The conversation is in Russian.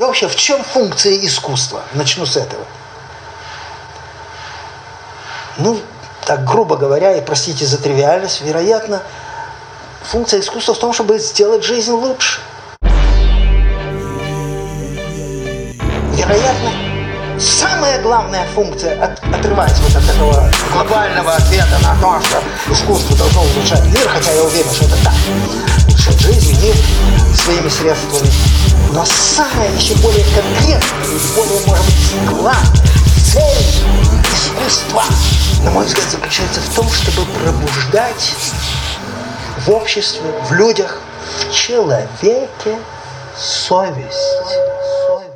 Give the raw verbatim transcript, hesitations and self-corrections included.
И вообще, в чем функция искусства? Начну с этого. Ну, так грубо говоря, и простите за тривиальность, вероятно, функция искусства в том, чтобы сделать жизнь лучше. Вероятно, самая главная функция, от, отрываясь вот от такого глобального ответа на то, что искусство должно улучшать мир, хотя я уверен, что это так, улучшать жизнь, мир своими средствами. Но самая еще более конкретная, более, может быть, главная цель искусства, на мой взгляд, заключается в том, чтобы пробуждать в обществе, в людях, в человеке совесть. совесть.